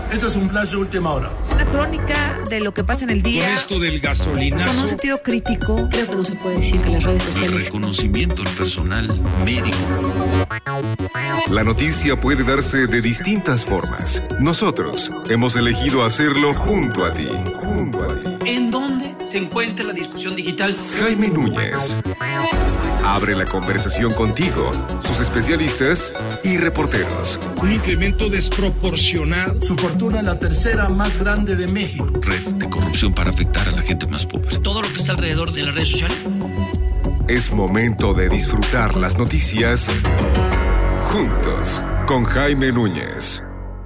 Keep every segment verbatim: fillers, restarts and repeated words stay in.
Esto es un flash de última hora. Una crónica de lo que pasa en el día. Con esto del gasolinazo. Con un sentido crítico. Creo que no se puede decir que las redes El sociales... reconocimiento al personal médico. La noticia puede darse de distintas formas. Nosotros hemos elegido hacerlo junto a ti. Junto a ti. ¿En dónde se encuentra la discusión digital? Jaime Núñez abre la conversación contigo, sus especialistas y reporteros. Un incremento desproporcionado. Su fortuna, la tercera más grande de México. Red de corrupción para afectar a la gente más pobre. Todo lo que está alrededor de las redes sociales. Es momento de disfrutar las noticias juntos con Jaime Núñez.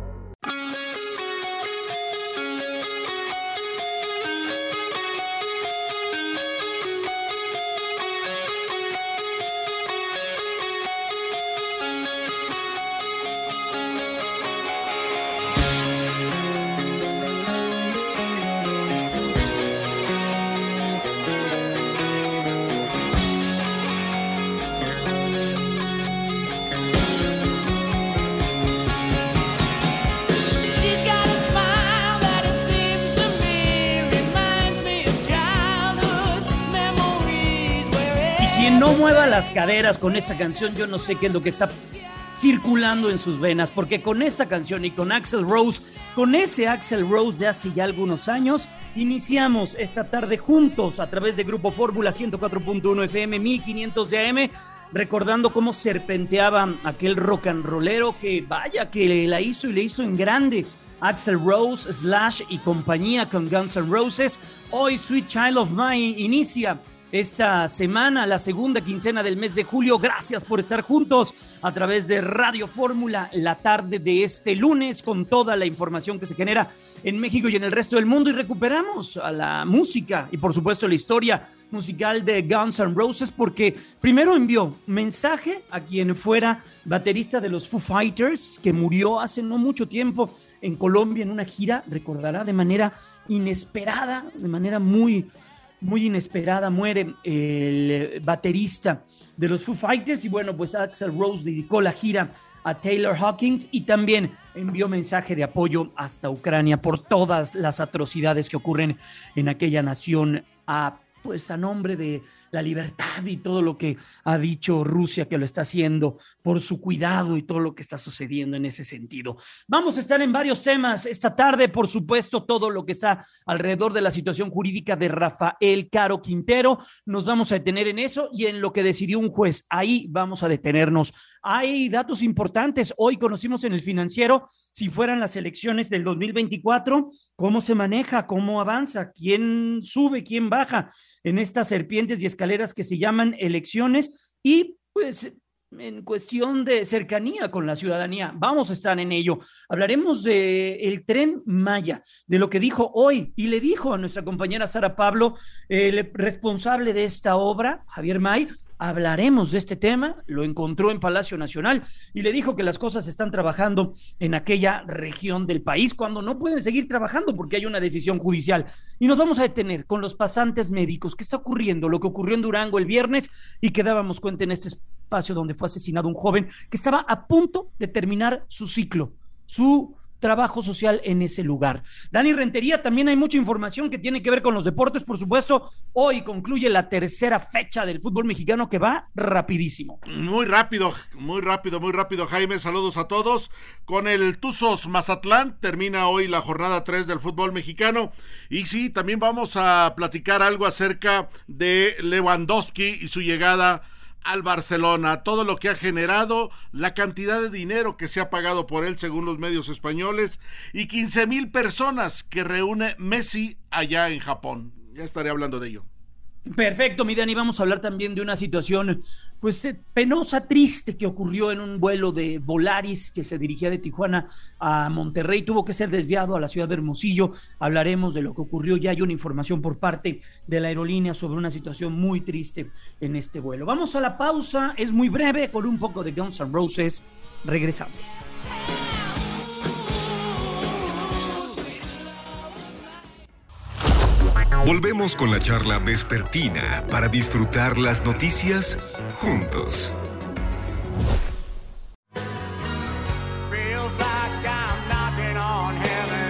No mueva las caderas con esa canción, yo no sé qué es lo que está circulando en sus venas, porque con esa canción y con Axl Rose, con ese Axl Rose de hace ya algunos años, iniciamos esta tarde juntos a través de Grupo Fórmula ciento cuatro punto uno F M, mil quinientos de A M, recordando cómo serpenteaba aquel rock and rollero que vaya que la hizo y le hizo en grande. Axl Rose, Slash y compañía con Guns N' Roses. Hoy Sweet Child of Mine inicia esta semana, la segunda quincena del mes de julio. Gracias por estar juntos a través de Radio Fórmula la tarde de este lunes con toda la información que se genera en México y en el resto del mundo, y recuperamos a la música y por supuesto la historia musical de Guns N' Roses, porque primero envió mensaje a quien fuera baterista de los Foo Fighters, que murió hace no mucho tiempo en Colombia en una gira, recordará, de manera inesperada, de manera muy muy inesperada, muere el baterista de los Foo Fighters. Y bueno, pues Axl Rose dedicó la gira a Taylor Hawkins y también envió mensaje de apoyo hasta Ucrania por todas las atrocidades que ocurren en aquella nación, a pues a nombre de la libertad y todo lo que ha dicho Rusia que lo está haciendo por su cuidado y todo lo que está sucediendo en ese sentido. Vamos a estar en varios temas esta tarde, por supuesto, todo lo que está alrededor de la situación jurídica de Rafael Caro Quintero. Nos vamos a detener en eso y en lo que decidió un juez. Ahí vamos a detenernos. Hay datos importantes. Hoy conocimos en El Financiero, si fueran las elecciones del dos mil veinticuatro, cómo se maneja, cómo avanza, quién sube, quién baja en estas serpientes y escaleras que se llaman elecciones, y pues en cuestión de cercanía con la ciudadanía, vamos a estar en ello. Hablaremos de el Tren Maya, de lo que dijo hoy y le dijo a nuestra compañera Sara Pablo, el responsable de esta obra, Javier May. Hablaremos de este tema, lo encontró en Palacio Nacional y le dijo que las cosas están trabajando en aquella región del país cuando no pueden seguir trabajando porque hay una decisión judicial. Y nos vamos a detener con los pasantes médicos. ¿Qué está ocurriendo? Lo que ocurrió en Durango el viernes y que dábamos cuenta en este espacio donde fue asesinado un joven que estaba a punto de terminar su ciclo, su trabajo social en ese lugar. Dani Rentería, también hay mucha información que tiene que ver con los deportes, por supuesto. Hoy concluye la tercera fecha del fútbol mexicano que va rapidísimo. Muy rápido, muy rápido, muy rápido, Jaime. Saludos a todos. Con el Tuzos Mazatlán termina hoy la jornada tres del fútbol mexicano. Y sí, también vamos a platicar algo acerca de Lewandowski y su llegada al Barcelona, todo lo que ha generado, la cantidad de dinero que se ha pagado por él según los medios españoles, y quince mil personas que reúne Messi allá en Japón. Ya estaré hablando de ello. Perfecto, mi Dani, vamos a hablar también de una situación pues penosa, triste, que ocurrió en un vuelo de Volaris que se dirigía de Tijuana a Monterrey, tuvo que ser desviado a la ciudad de Hermosillo. Hablaremos de lo que ocurrió, ya hay una información por parte de la aerolínea sobre una situación muy triste en este vuelo. Vamos a la pausa, es muy breve, con un poco de Guns N' Roses, regresamos. Volvemos con la charla vespertina para disfrutar las noticias juntos. Feels like I'm knocking on heaven.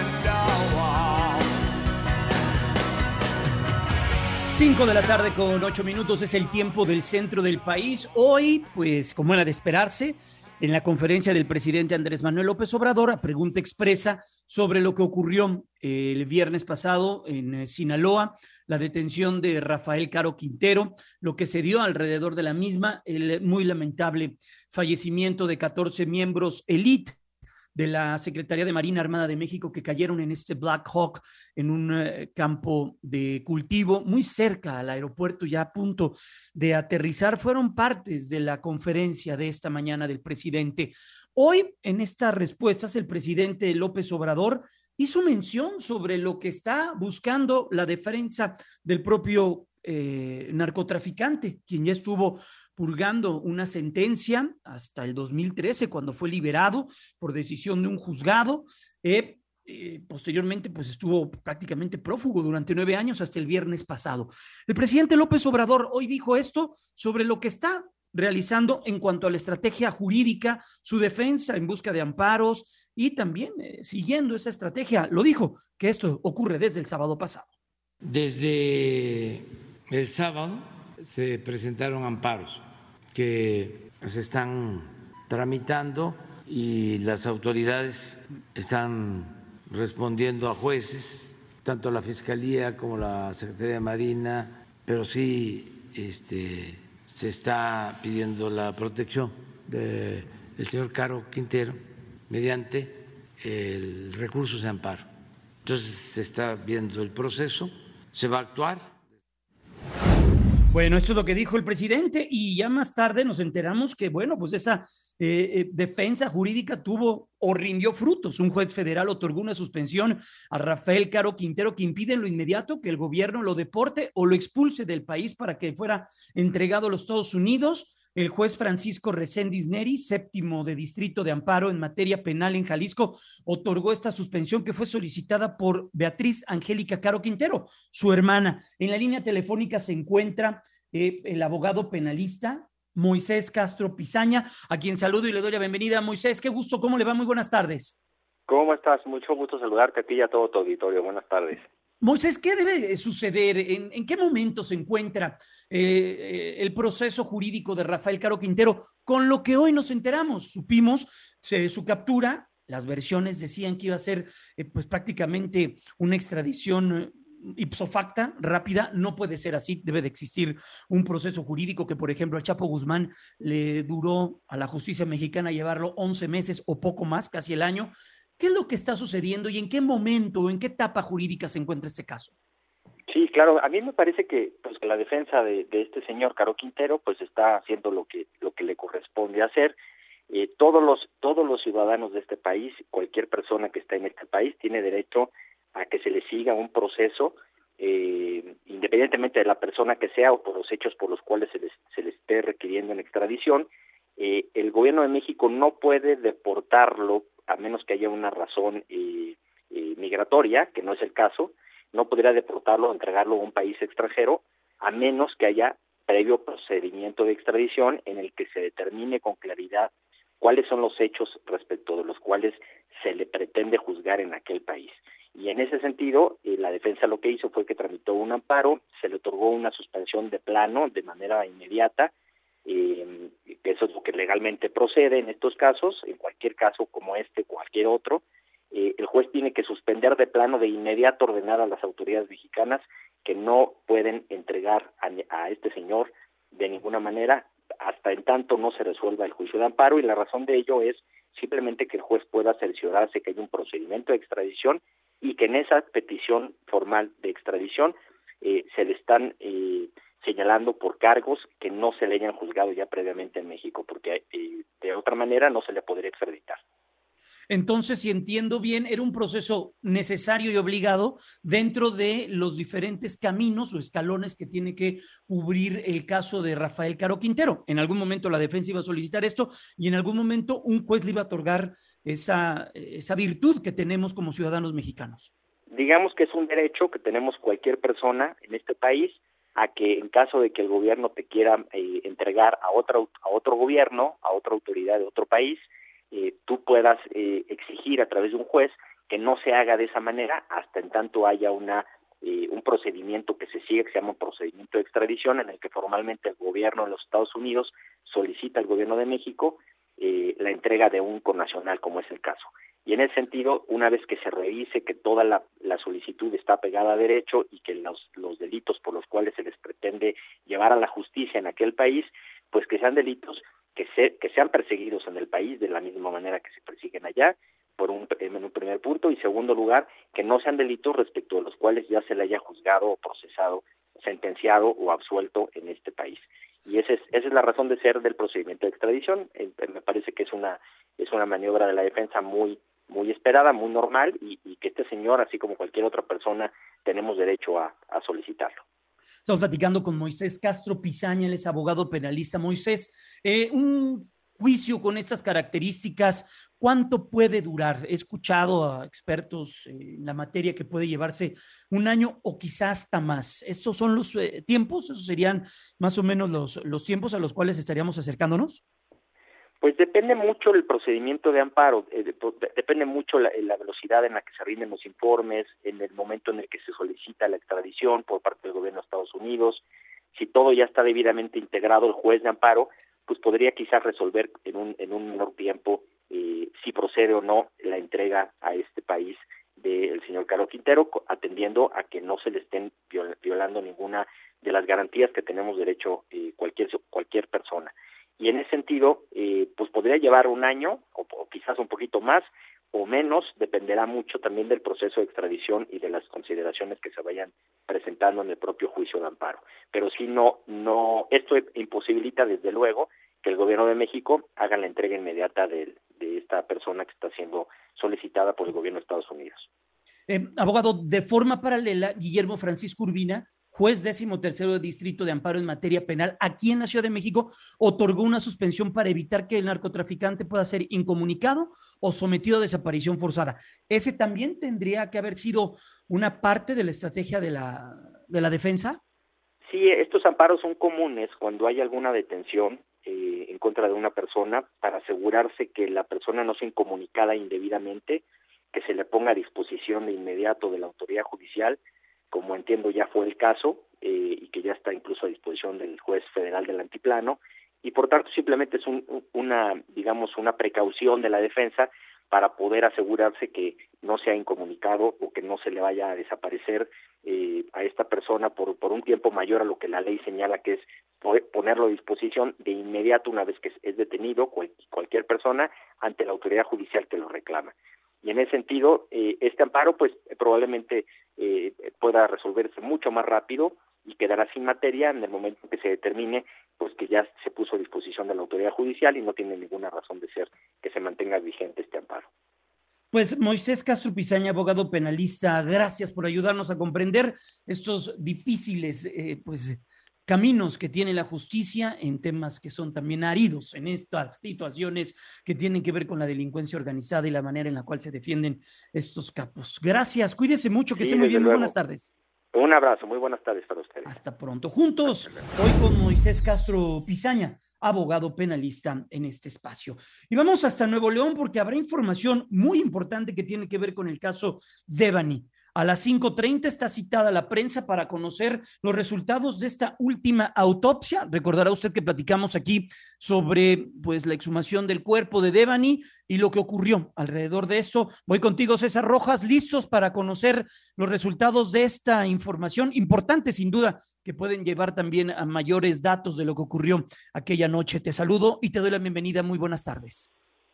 Cinco de la tarde con ocho minutos es el tiempo del centro del país. Hoy, pues como era de esperarse, en la conferencia del presidente Andrés Manuel López Obrador, a pregunta expresa sobre lo que ocurrió el viernes pasado en Sinaloa, la detención de Rafael Caro Quintero, lo que se dio alrededor de la misma, el muy lamentable fallecimiento de catorce miembros elite de la Secretaría de Marina Armada de México que cayeron en este Black Hawk en un uh, campo de cultivo muy cerca al aeropuerto, ya a punto de aterrizar, fueron partes de la conferencia de esta mañana del presidente. Hoy, en estas respuestas, el presidente López Obrador hizo mención sobre lo que está buscando la defensa del propio eh, narcotraficante, quien ya estuvo purgando una sentencia hasta el dos mil trece, cuando fue liberado por decisión de un juzgado. Eh, eh, posteriormente, pues estuvo prácticamente prófugo durante nueve años hasta el viernes pasado. El presidente López Obrador hoy dijo esto sobre lo que está realizando en cuanto a la estrategia jurídica, su defensa en busca de amparos y también eh, siguiendo esa estrategia. Lo dijo, que esto ocurre desde el sábado pasado. Desde el sábado se presentaron amparos que se están tramitando y las autoridades están respondiendo a jueces, tanto la Fiscalía como la Secretaría de Marina, pero sí este, se está pidiendo la protección del señor Caro Quintero mediante el recurso de amparo. Entonces se está viendo el proceso, se va a actuar. Bueno, esto es lo que dijo el presidente y ya más tarde nos enteramos que, bueno, pues esa eh, eh, defensa jurídica tuvo o rindió frutos. Un juez federal otorgó una suspensión a Rafael Caro Quintero que impide en lo inmediato que el gobierno lo deporte o lo expulse del país para que fuera entregado a los Estados Unidos. El juez Francisco Reséndiz Neri, séptimo de distrito de amparo en materia penal en Jalisco, otorgó esta suspensión que fue solicitada por Beatriz Angélica Caro Quintero, su hermana. En la línea telefónica se encuentra eh, el abogado penalista Moisés Castro Pizaña, a quien saludo y le doy la bienvenida. Moisés, qué gusto, ¿cómo le va? Muy buenas tardes. ¿Cómo estás? Mucho gusto saludarte a ti y a todo tu auditorio. Buenas tardes. Moisés, ¿qué debe suceder? ¿En, en qué momento se encuentra eh, el proceso jurídico de Rafael Caro Quintero? Con lo que hoy nos enteramos, supimos eh, su captura, las versiones decían que iba a ser eh, pues prácticamente una extradición ipso facto, rápida. No puede ser así, debe de existir un proceso jurídico que, por ejemplo, al Chapo Guzmán le duró a la justicia mexicana llevarlo once meses o poco más, casi el año. ¿Qué es lo que está sucediendo y en qué momento o en qué etapa jurídica se encuentra este caso? Sí, claro, a mí me parece que pues que la defensa de, de este señor Caro Quintero pues está haciendo lo que lo que le corresponde hacer. Eh, todos los todos los ciudadanos de este país, cualquier persona que está en este país tiene derecho a que se le siga un proceso eh, independientemente de la persona que sea o por los hechos por los cuales se les se les esté requiriendo en extradición. Eh, el gobierno de México no puede deportarlo a menos que haya una razón eh, eh, migratoria, que no es el caso. No podría deportarlo o entregarlo a un país extranjero, a menos que haya previo procedimiento de extradición en el que se determine con claridad cuáles son los hechos respecto de los cuales se le pretende juzgar en aquel país. Y en ese sentido, eh, la defensa lo que hizo fue que tramitó un amparo, se le otorgó una suspensión de plano de manera inmediata, eh, que eso es lo que legalmente procede en estos casos. En cualquier caso como este, cualquier otro, eh, el juez tiene que suspender de plano de inmediato, ordenar a las autoridades mexicanas que no pueden entregar a, a este señor de ninguna manera hasta en tanto no se resuelva el juicio de amparo, y la razón de ello es simplemente que el juez pueda cerciorarse que hay un procedimiento de extradición y que en esa petición formal de extradición eh, se le están eh, señalando por cargos que no se le hayan juzgado ya previamente en México, porque eh, de otra manera no se le podría extraditar. Entonces, si entiendo bien, era un proceso necesario y obligado dentro de los diferentes caminos o escalones que tiene que cubrir el caso de Rafael Caro Quintero. En algún momento la defensa iba a solicitar esto y en algún momento un juez le iba a otorgar esa, esa virtud que tenemos como ciudadanos mexicanos. Digamos que es un derecho que tenemos cualquier persona en este país a que en caso de que el gobierno te quiera eh, entregar a, otra, a otro gobierno, a otra autoridad de otro país, Eh, tú puedas eh, exigir a través de un juez que no se haga de esa manera hasta en tanto haya una eh, un procedimiento que se sigue, que se llama un procedimiento de extradición, en el que formalmente el gobierno de los Estados Unidos solicita al gobierno de México eh, la entrega de un connacional, como es el caso. Y en ese sentido, una vez que se revise que toda la, la solicitud está pegada a derecho y que los, los delitos por los cuales se les pretende llevar a la justicia en aquel país, pues que sean delitos que, se, que sean perseguidos en el país de la misma manera que se persiguen allá, por un, en un primer punto, y segundo lugar, que no sean delitos respecto de los cuales ya se le haya juzgado o procesado, sentenciado o absuelto en este país. Y esa es, esa es la razón de ser del procedimiento de extradición. Eh, me parece que es una es una maniobra de la defensa muy muy esperada, muy normal, y, y que este señor, así como cualquier otra persona, tenemos derecho a, a solicitarlo. Estamos platicando con Moisés Castro Pizaña, él es abogado penalista. Moisés, eh, un juicio con estas características, ¿cuánto puede durar? He escuchado a expertos en la materia que puede llevarse un año o quizás hasta más. ¿Esos son los eh, tiempos? ¿Esos serían más o menos los, los tiempos a los cuales estaríamos acercándonos? Pues depende mucho el procedimiento de amparo, eh, de, depende mucho la, la velocidad en la que se rinden los informes, en el momento en el que se solicita la extradición por parte del gobierno de Estados Unidos. Si todo ya está debidamente integrado, el juez de amparo pues podría quizás resolver en un en un menor tiempo eh, si procede o no la entrega a este país del señor Caro Quintero, atendiendo a que no se le estén violando ninguna de las garantías que tenemos derecho eh, cualquier cualquier persona. Y en ese sentido, eh, pues podría llevar un año, o, o quizás un poquito más, o menos, dependerá mucho también del proceso de extradición y de las consideraciones que se vayan presentando en el propio juicio de amparo. Pero si no, no, esto imposibilita desde luego que el gobierno de México haga la entrega inmediata de, de esta persona que está siendo solicitada por el gobierno de Estados Unidos. Eh, abogado, de forma paralela, Guillermo Francisco Urbina, juez décimo tercero de Distrito de Amparo en materia penal aquí en la Ciudad de México, otorgó una suspensión para evitar que el narcotraficante pueda ser incomunicado o sometido a desaparición forzada. ¿Ese también tendría que haber sido una parte de la estrategia de la, de la defensa? Sí, estos amparos son comunes cuando hay alguna detención eh, en contra de una persona para asegurarse que la persona no sea incomunicada indebidamente, que se le ponga a disposición de inmediato de la autoridad judicial, como entiendo ya fue el caso, eh, y que ya está incluso a disposición del juez federal del Altiplano, y por tanto simplemente es un, una, digamos, una precaución de la defensa para poder asegurarse que no sea incomunicado o que no se le vaya a desaparecer eh, a esta persona por, por un tiempo mayor a lo que la ley señala, que es ponerlo a disposición de inmediato una vez que es detenido cual, cualquier persona ante la autoridad judicial que lo reclama. Y en ese sentido, eh, este amparo pues probablemente eh, pueda resolverse mucho más rápido y quedará sin materia en el momento en que se determine pues que ya se puso a disposición de la autoridad judicial y no tiene ninguna razón de ser que se mantenga vigente este amparo. Pues Moisés Castro Pizaña, abogado penalista, gracias por ayudarnos a comprender estos difíciles eh, pues caminos que tiene la justicia en temas que son también áridos en estas situaciones que tienen que ver con la delincuencia organizada y la manera en la cual se defienden estos capos. Gracias, cuídese mucho, que sí, esté muy bien, muy luego. buenas tardes. Un abrazo, muy buenas tardes para ustedes. Hasta pronto. Juntos, hoy con Moisés Castro Pizaña, abogado penalista en este espacio. Y vamos hasta Nuevo León porque habrá información muy importante que tiene que ver con el caso Devani. A las cinco treinta está citada la prensa para conocer los resultados de esta última autopsia. Recordará usted que platicamos aquí sobre pues, la exhumación del cuerpo de Devani y lo que ocurrió alrededor de esto. Voy contigo, César Rojas, listos para conocer los resultados de esta información importante, sin duda, que pueden llevar también a mayores datos de lo que ocurrió aquella noche. Te saludo y te doy la bienvenida. Muy buenas tardes.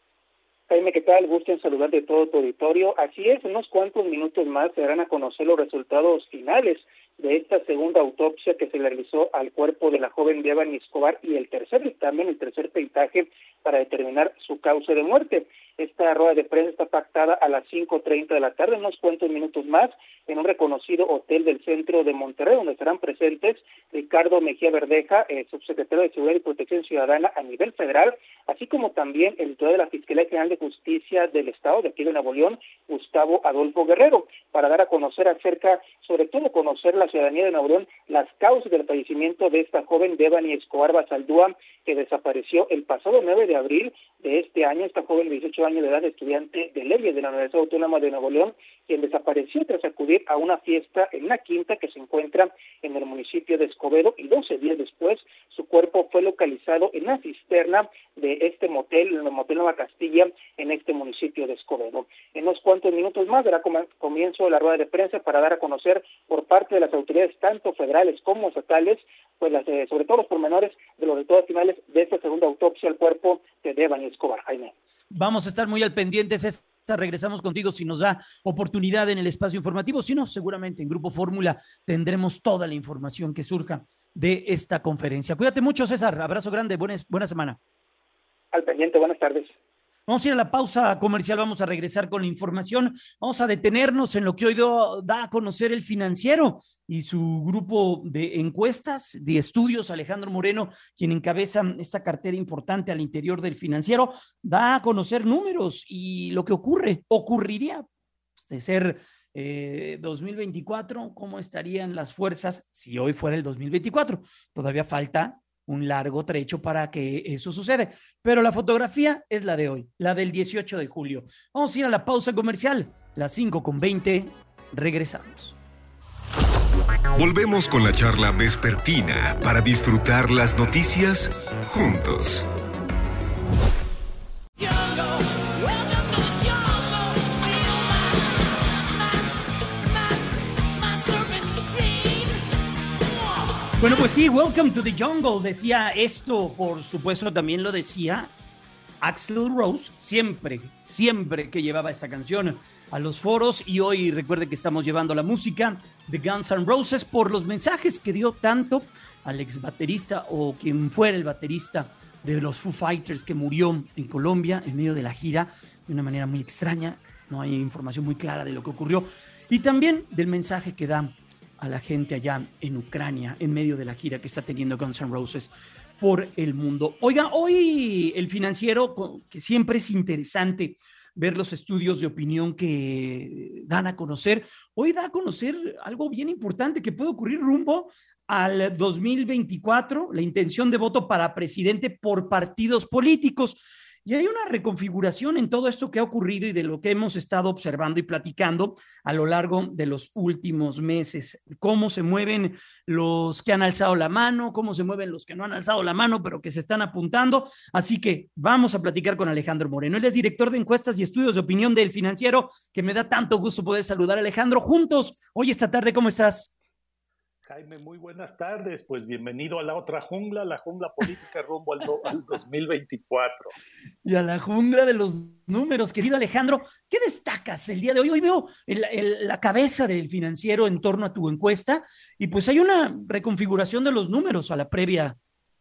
Jaime, ¿qué tal? Gusto en saludar de todo tu auditorio. Así es, en unos cuantos minutos más se darán a conocer los resultados finales de esta segunda autopsia que se le realizó al cuerpo de la joven Devani Escobar y el tercer dictamen, el tercer peritaje para determinar su causa de muerte. Esta rueda de prensa está pactada a las cinco treinta de la tarde, unos cuantos minutos más, en un reconocido hotel del centro de Monterrey, donde estarán presentes Ricardo Mejía Verdeja, eh, subsecretario de Seguridad y Protección Ciudadana a nivel federal, así como también el titular de la Fiscalía General de Justicia del Estado, de aquí de Nuevo León, Gustavo Adolfo Guerrero, para dar a conocer acerca, sobre todo conocer la ciudadanía de Nuevo León, las causas del fallecimiento de esta joven Devani Escobar Basaldúa, que desapareció el pasado nueve de abril de este año. Esta joven de dieciocho años año de edad, estudiante de leyes de la Universidad Autónoma de Nuevo León, quien desapareció tras acudir a una fiesta en una quinta que se encuentra en el municipio de Escobedo, y doce días después su cuerpo fue localizado en una cisterna de este motel, el Motel Nueva Castilla, en este municipio de Escobedo. En unos cuantos minutos más dará comienzo la rueda de prensa para dar a conocer por parte de las autoridades, tanto federales como estatales, pues las, eh, sobre todo los pormenores de los resultados finales de esta segunda autopsia al cuerpo de Devani Escobar. Jaime. Vamos a estar muy al pendiente, César. Regresamos contigo si nos da oportunidad en el espacio informativo. Si no, seguramente en Grupo Fórmula tendremos toda la información que surja de esta conferencia. Cuídate mucho, César. Abrazo grande. Buena, buena semana. Al pendiente. Buenas tardes. Vamos a ir a la pausa comercial, vamos a regresar con la información, vamos a detenernos en lo que hoy do, da a conocer El Financiero y su grupo de encuestas, de estudios. Alejandro Moreno, quien encabeza esta cartera importante al interior del Financiero, da a conocer números y lo que ocurre, ocurriría de ser eh, dos mil veinticuatro, cómo estarían las fuerzas si hoy fuera el dos mil veinticuatro. Todavía falta un largo trecho para que eso suceda, pero la fotografía es la de hoy, la del dieciocho de julio. Vamos a ir a la pausa comercial, las cinco con veinte, regresamos. Volvemos con la charla vespertina para disfrutar las noticias juntos. Bueno, pues sí, Welcome to the Jungle, decía esto, por supuesto también lo decía Axl Rose, siempre, siempre que llevaba esta canción a los foros, y hoy recuerde que estamos llevando la música de Guns N' Roses por los mensajes que dio tanto al ex baterista o quien fuera el baterista de los Foo Fighters que murió en Colombia en medio de la gira de una manera muy extraña, no hay información muy clara de lo que ocurrió, y también del mensaje que da a la gente allá en Ucrania, en medio de la gira que está teniendo Guns N' Roses por el mundo. Oiga, hoy El Financiero, que siempre es interesante ver los estudios de opinión que dan a conocer, hoy da a conocer algo bien importante que puede ocurrir rumbo al dos mil veinticuatro, la intención de voto para presidente por partidos políticos. Y hay una reconfiguración en todo esto que ha ocurrido y de lo que hemos estado observando y platicando a lo largo de los últimos meses. Cómo se mueven los que han alzado la mano, cómo se mueven los que no han alzado la mano, pero que se están apuntando. Así que vamos a platicar con Alejandro Moreno. Él es director de encuestas y estudios de opinión del Financiero, que me da tanto gusto poder saludar. Alejandro, juntos, hoy esta tarde, ¿cómo estás? Jaime, muy buenas tardes. Pues bienvenido a la otra jungla, la jungla política rumbo al, do, al dos mil veinticuatro. Y a la jungla de los números, querido Alejandro. ¿Qué destacas el día de hoy? Hoy veo el, el, la cabeza del Financiero en torno a tu encuesta y pues hay una reconfiguración de los números a la previa.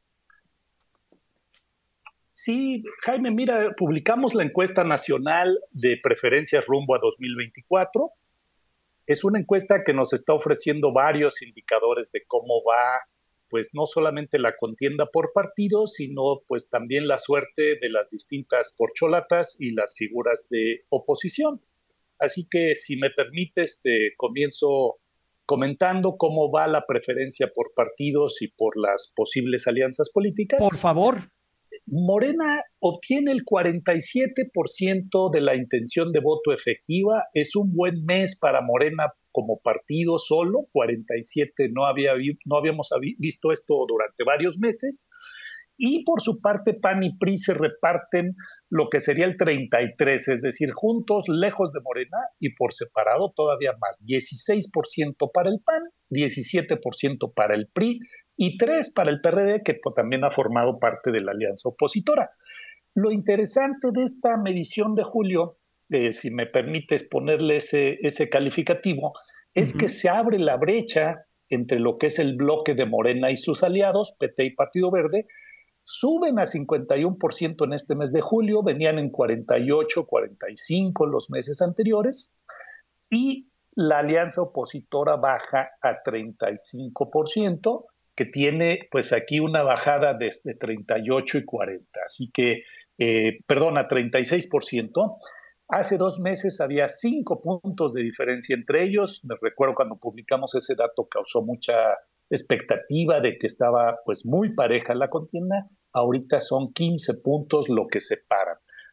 Sí, Jaime, mira, publicamos la encuesta nacional de preferencias rumbo a dos mil veinticuatro. Es una encuesta que nos está ofreciendo varios indicadores de cómo va, pues no solamente la contienda por partidos, sino pues también la suerte de las distintas corcholatas y las figuras de oposición. Así que si me permites, te comienzo comentando cómo va la preferencia por partidos y por las posibles alianzas políticas. Por favor. Morena obtiene el cuarenta y siete por ciento de la intención de voto efectiva. Es un buen mes para Morena como partido solo, cuarenta y siete, no, había, no habíamos visto esto durante varios meses. Y por su parte, P A N y P R I se reparten lo que sería el treinta y tres, es decir, juntos, lejos de Morena, y por separado todavía más, dieciséis por ciento para el P A N, diecisiete por ciento para el P R I, y tres para el P R D, que también ha formado parte de la alianza opositora. Lo interesante de esta medición de julio, eh, si me permites ponerle ese, ese calificativo, es uh-huh. que se abre la brecha entre lo que es el bloque de Morena y sus aliados, P T y Partido Verde, suben a cincuenta y uno por ciento en este mes de julio, venían en cuarenta y ocho, cuarenta y cinco los meses anteriores, y la alianza opositora baja a treinta y cinco por ciento, que tiene pues aquí una bajada desde treinta y ocho y cuarenta, así que, eh, perdón, a treinta y seis por ciento. Hace dos meses había cinco puntos de diferencia entre ellos. Me recuerdo cuando publicamos ese dato causó mucha expectativa de que estaba pues muy pareja la contienda. Ahorita son quince puntos lo que separan.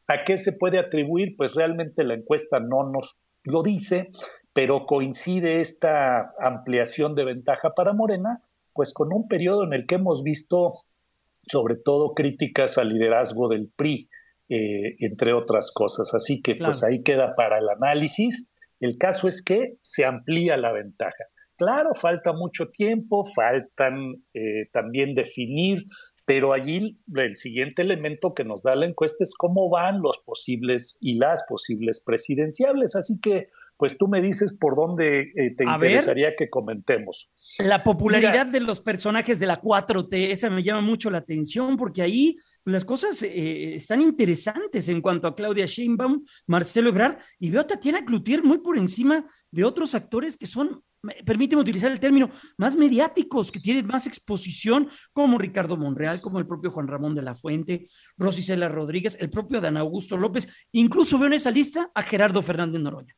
¿A qué se puede atribuir? Pues realmente la encuesta no nos lo dice, pero coincide esta ampliación de ventaja para Morena, pues con un periodo en el que hemos visto sobre todo críticas al liderazgo del P R I, eh, entre otras cosas. Así que claro, pues ahí queda para el análisis. El caso es que se amplía la ventaja. Claro, falta mucho tiempo, faltan eh, también definir, pero allí el siguiente elemento que nos da la encuesta es cómo van los posibles y las posibles presidenciables. Así que, pues tú me dices por dónde eh, te A interesaría ver, que comentemos. la popularidad Mira, de los personajes de la cuatro T, esa me llama mucho la atención porque ahí las cosas eh, están interesantes en cuanto a Claudia Sheinbaum, Marcelo Ebrard, y veo a Tatiana Cloutier muy por encima de otros actores que son, permíteme utilizar el término, más mediáticos, que tienen más exposición, como Ricardo Monreal, como el propio Juan Ramón de la Fuente, Rosy Cela Rodríguez, el propio Dan Augusto López, incluso veo en esa lista a Gerardo Fernández Noroña.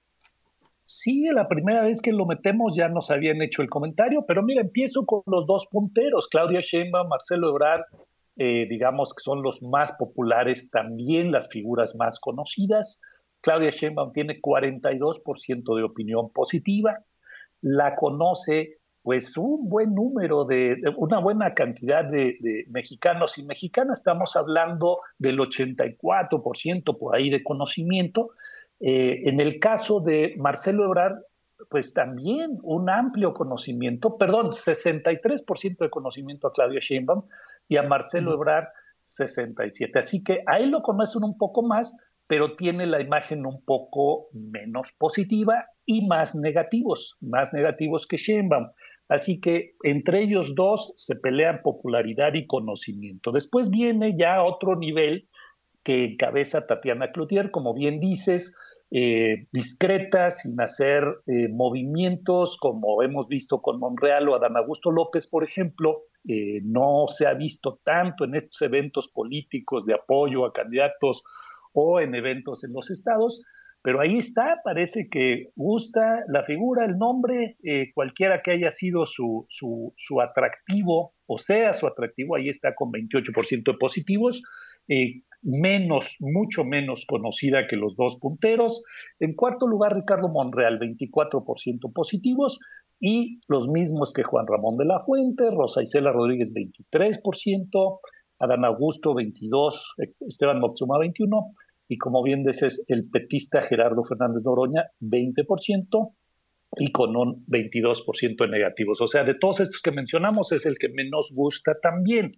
sí, la primera vez que lo metemos ya nos habían hecho el comentario, pero mira, empiezo con los dos punteros, Claudia Sheinbaum, Marcelo Ebrard, eh, digamos que son los más populares, también las figuras más conocidas. Claudia Sheinbaum tiene cuarenta y dos por ciento de opinión positiva, la conoce pues un buen número de, de una buena cantidad de, de mexicanos y mexicanas, estamos hablando del ochenta y cuatro por ciento por ahí de conocimiento. Eh, en el caso de Marcelo Ebrard, pues también un amplio conocimiento, perdón, sesenta y tres por ciento de conocimiento a Claudia Sheinbaum y a Marcelo Ebrard sesenta y siete por ciento. Así que a él lo conocen un poco más, pero tiene la imagen un poco menos positiva y más negativos, más negativos que Sheinbaum. Así que entre ellos dos se pelean popularidad y conocimiento. Después viene ya otro nivel que encabeza Tatiana Cloutier, como bien dices, eh, discreta, sin hacer eh, movimientos, como hemos visto con Monreal o Adán Augusto López, por ejemplo. Eh, no se ha visto tanto en estos eventos políticos de apoyo a candidatos o en eventos en los estados, pero ahí está, parece que gusta la figura, el nombre, eh, cualquiera que haya sido su, su, su atractivo, o sea, su atractivo, ahí está con veintiocho por ciento de positivos, eh, menos, mucho menos conocida que los dos punteros. En cuarto lugar, Ricardo Monreal, veinticuatro por ciento positivos, y los mismos que Juan Ramón de la Fuente, Rosa Isela Rodríguez, veintitrés por ciento, Adán Augusto, veintidós por ciento, Esteban Moctezuma, veintiuno por ciento, y como bien dices, el petista Gerardo Fernández Noroña, veinte por ciento, y con un veintidós por ciento de negativos. O sea, de todos estos que mencionamos, es el que menos gusta también.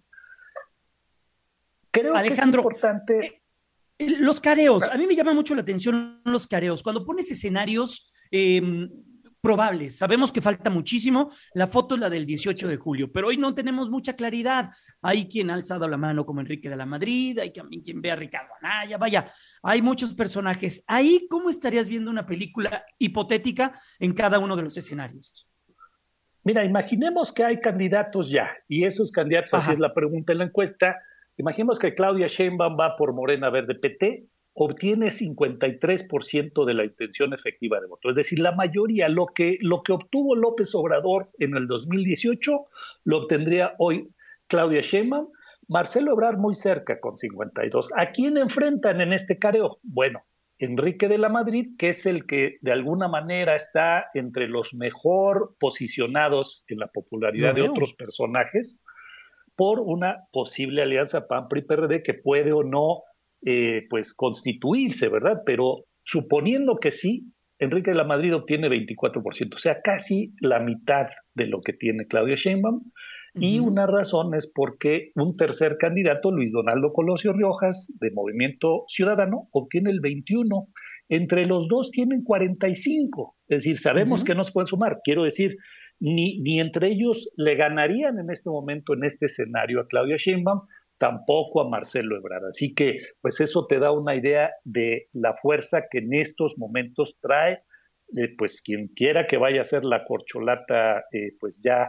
Creo Alejandro, que es importante. Eh, los careos, a mí me llama mucho la atención los careos. Cuando pones escenarios eh, probables, sabemos que falta muchísimo. La foto es la del dieciocho de julio, pero hoy no tenemos mucha claridad. Hay quien ha alzado la mano como Enrique de la Madrid, hay también quien ve a Ricardo Anaya, vaya, hay muchos personajes. Ahí, ¿cómo estarías viendo una película hipotética en cada uno de los escenarios? Mira, imaginemos que hay candidatos ya, y esos candidatos, Ajá. así es la pregunta en la encuesta. Imaginemos que Claudia Sheinbaum va por Morena Verde P T, obtiene cincuenta y tres por ciento de la intención efectiva de voto. Es decir, la mayoría, lo que, lo que obtuvo López Obrador en el dos mil dieciocho, lo obtendría hoy Claudia Sheinbaum. Marcelo Ebrard muy cerca con cincuenta y dos. ¿A quién enfrentan en este careo? Bueno, Enrique de la Madrid, que es el que de alguna manera está entre los mejor posicionados en la popularidad no de otros personajes, por una posible alianza P A N P R I P R D que puede o no eh, pues constituirse, ¿verdad? Pero suponiendo que sí, Enrique de la Madrid obtiene veinticuatro por ciento, o sea, casi la mitad de lo que tiene Claudia Sheinbaum, uh-huh. y una razón es porque un tercer candidato, Luis Donaldo Colosio Riojas, de Movimiento Ciudadano, obtiene el veintiuno. Entre los dos tienen cuarenta y cinco, es decir, sabemos uh-huh. que no se pueden sumar, quiero decir, Ni, ni entre ellos le ganarían en este momento, en este escenario, a Claudia Sheinbaum, tampoco a Marcelo Ebrard. Así que, pues eso te da una idea de la fuerza que en estos momentos trae, eh, pues quien quiera que vaya a ser la corcholata, eh, pues ya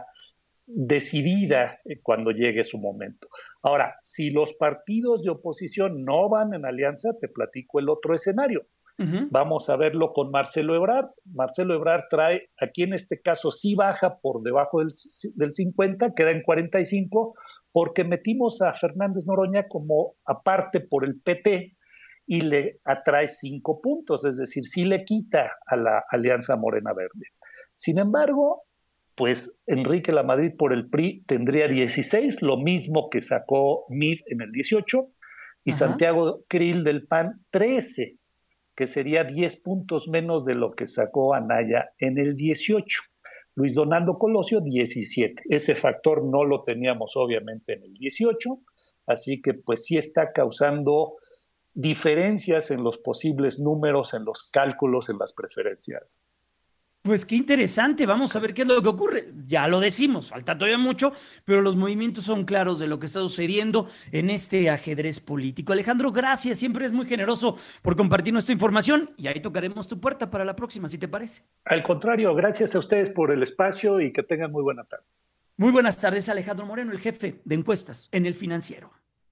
decidida eh, cuando llegue su momento. Ahora, si los partidos de oposición no van en alianza, te platico el otro escenario. Uh-huh. Vamos a verlo con Marcelo Ebrard. Marcelo Ebrard trae, aquí en este caso sí baja por debajo del, del cincuenta, queda en cuarenta y cinco, porque metimos a Fernández Noroña como aparte por el P T, y le atrae cinco puntos, es decir, sí le quita a la Alianza Morena Verde. Sin embargo, pues Enrique Lamadrid por el P R I tendría dieciséis, lo mismo que sacó Mid en el dieciocho, y Ajá. Santiago Krill del P A N trece, que sería diez puntos menos de lo que sacó Anaya en el dieciocho. Luis Donaldo Colosio, diecisiete. Ese factor no lo teníamos obviamente en el dieciocho, así que pues sí está causando diferencias en los posibles números, en los cálculos, en las preferencias. Pues qué interesante, vamos a ver qué es lo que ocurre. Ya lo decimos, falta todavía mucho, pero los movimientos son claros de lo que está sucediendo en este ajedrez político. Alejandro, gracias, siempre es muy generoso por compartir nuestra información y ahí tocaremos tu puerta para la próxima, si te parece. Al contrario, gracias a ustedes por el espacio y que tengan muy buena tarde. Muy buenas tardes, Alejandro Moreno, el jefe de encuestas en El Financiero.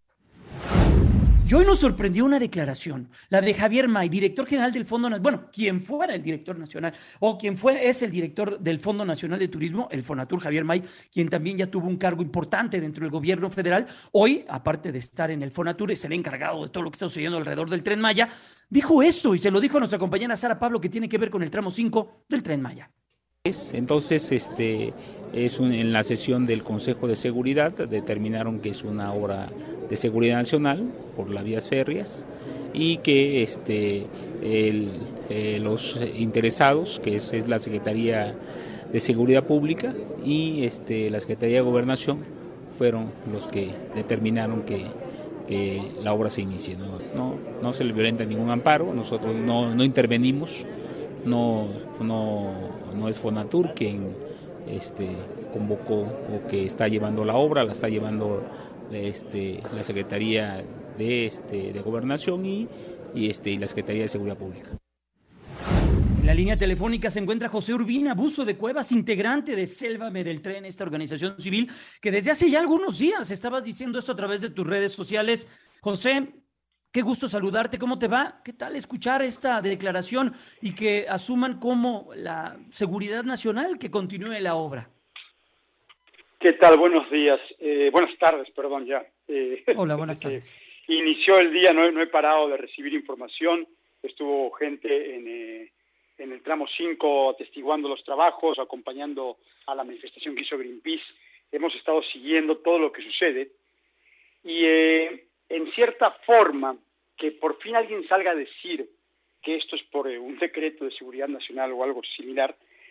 Y hoy nos sorprendió una declaración, la de Javier May, director general del Fondo Nacional, bueno, quien fuera el director nacional, o quien fue, es el director del Fondo Nacional de Turismo, el Fonatur, Javier May, quien también ya tuvo un cargo importante dentro del gobierno federal. Hoy, aparte de estar en el Fonatur, es el encargado de todo lo que está sucediendo alrededor del Tren Maya, dijo esto y se lo dijo a nuestra compañera Sara Pablo, que tiene que ver con el tramo cinco del Tren Maya. Entonces, este, es un, en la sesión del Consejo de Seguridad determinaron que es una obra de seguridad nacional por las vías férreas y que este, el, eh, los interesados, que es, es la Secretaría de Seguridad Pública y este, la Secretaría de Gobernación, fueron los que determinaron que, que la obra se inicie. No, no, no se le violenta ningún amparo, nosotros no, no intervenimos, no, no No es Fonatur quien este, convocó o que está llevando la obra, la está llevando este, la Secretaría de, este, de Gobernación y, y, este, y la Secretaría de Seguridad Pública. En la línea telefónica se encuentra José Urbina Buzo de Cuevas, integrante de Sélvame del Tren, esta organización civil que desde hace ya algunos días estabas diciendo esto a través de tus redes sociales. José, qué gusto saludarte, ¿cómo te va? ¿Qué tal escuchar esta declaración y que asuman como la seguridad nacional que continúe la obra? ¿Qué tal? Buenos días, eh, buenas tardes, perdón ya. Eh, Hola, buenas tardes. Inició el día, no, no he parado de recibir información, estuvo gente en, eh, en el tramo cinco atestiguando los trabajos, acompañando a la manifestación que hizo Greenpeace, hemos estado siguiendo todo lo que sucede y eh, en cierta forma que por fin alguien salga a decir que esto es por eh, un decreto de seguridad nacional o algo similar,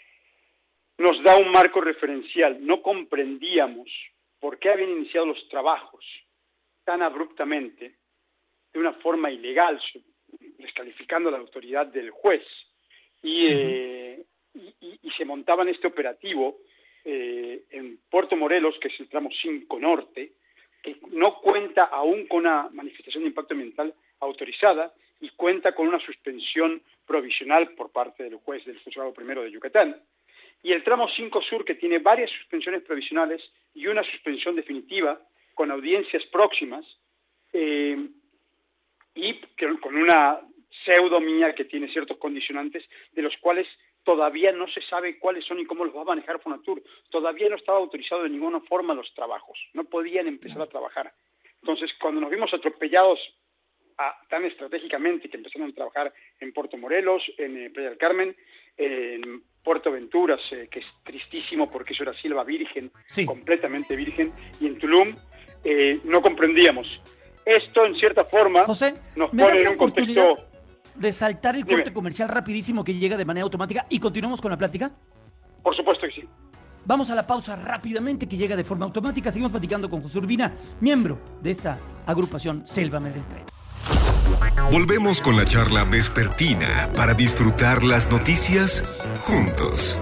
nos da un marco referencial. No comprendíamos por qué habían iniciado los trabajos tan abruptamente, de una forma ilegal, descalificando la autoridad del juez, y, eh, y, y se montaban este operativo eh, en Puerto Morelos, que es el tramo cinco Norte, que no cuenta aún con una manifestación de impacto ambiental autorizada y cuenta con una suspensión provisional por parte del juez del juzgado primero de Yucatán. Y el tramo cinco Sur, que tiene varias suspensiones provisionales y una suspensión definitiva con audiencias próximas, eh, y que, con una pseudomía que tiene ciertos condicionantes, de los cuales todavía no se sabe cuáles son y cómo los va a manejar Fonatur. Todavía no estaba autorizado de ninguna forma los trabajos, no podían empezar a trabajar. Entonces, cuando nos vimos atropellados a, tan estratégicamente, que empezaron a trabajar en Puerto Morelos, en eh, Playa del Carmen, en Puerto Venturas, eh, que es tristísimo porque eso era selva virgen, sí, completamente virgen, y en Tulum, eh, no comprendíamos. Esto, en cierta forma, José, nos ¿me pone das en un oportunidad contexto... de saltar el corte Dime. comercial rapidísimo que llega de manera automática y continuamos con la plática? Por supuesto que sí. Vamos a la pausa rápidamente que llega de forma automática. Seguimos platicando con José Urbina, miembro de esta agrupación Sélvame del Tren. Volvemos con la charla vespertina para disfrutar las noticias juntos.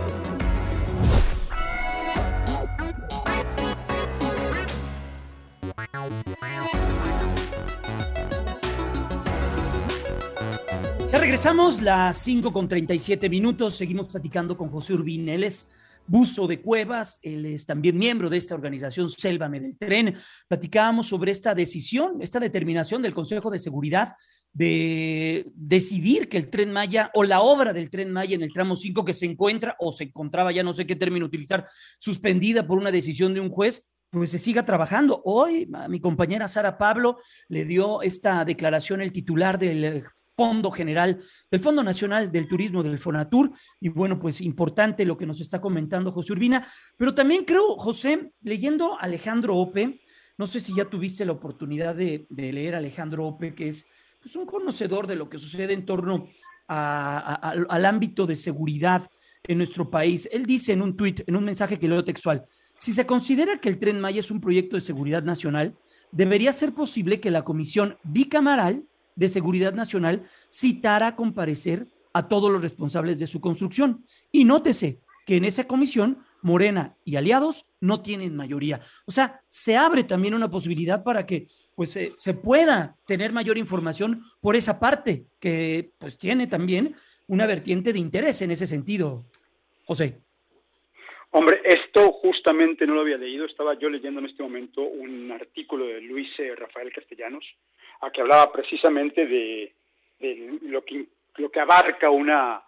Ya regresamos, las cinco con treinta y siete minutos. Seguimos platicando con José Urbina. Él es buzo de Cuevas, él es también miembro de esta organización Sélvame del Tren. Platicábamos sobre esta decisión, esta determinación del Consejo de Seguridad de decidir que el Tren Maya o la obra del Tren Maya en el tramo cinco, que se encuentra o se encontraba, ya no sé qué término utilizar, suspendida por una decisión de un juez, pues se siga trabajando. Hoy a mi compañera Sara Pablo le dio esta declaración el titular del Fondo General, del Fondo Nacional del Turismo del Fonatur, y bueno, pues importante lo que nos está comentando José Urbina, pero también creo, José, leyendo a Alejandro Ope, no sé si ya tuviste la oportunidad de, de leer a Alejandro Ope, que es pues, un conocedor de lo que sucede en torno a, a, a, al ámbito de seguridad en nuestro país. Él dice en un tuit, en un mensaje que leo textual: si se considera que el Tren Maya es un proyecto de seguridad nacional, debería ser posible que la Comisión Bicameral de Seguridad Nacional citara a comparecer a todos los responsables de su construcción. Y nótese que en esa comisión Morena y aliados no tienen mayoría. O sea, se abre también una posibilidad para que pues, se, se pueda tener mayor información por esa parte, que pues tiene también una vertiente de interés en ese sentido. José. Hombre, esto justamente no lo había leído. Estaba yo leyendo en este momento un artículo de Luis eh, Rafael Castellanos, a que hablaba precisamente de, de lo que lo que abarca una,